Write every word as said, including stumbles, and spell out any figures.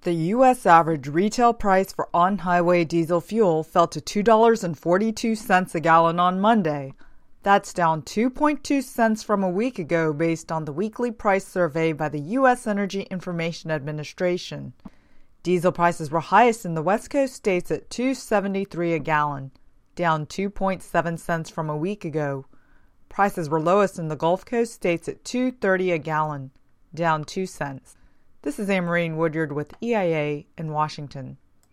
The U S average retail price for on-highway diesel fuel fell to two dollars and forty-two cents a gallon on Monday. That's down two point two cents from a week ago based on the weekly price survey by the U S Energy Information Administration. Diesel prices were highest in the West Coast states at two dollars and seventy-three cents a gallon, down two point seven cents from a week ago. Prices were lowest in the Gulf Coast states at two dollars and thirty cents a gallon, down two cents. This is Anne-Marie Woodyard with E I A in Washington.